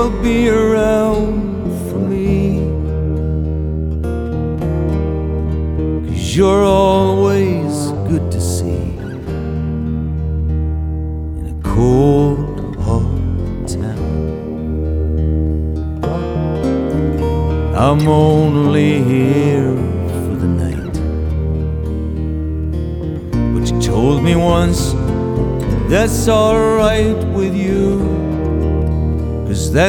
you'll be around for me, 'cause you're always good to see in a cold, hard town. I'm only here for the night, but you told me once that's alright with you, 'cause that's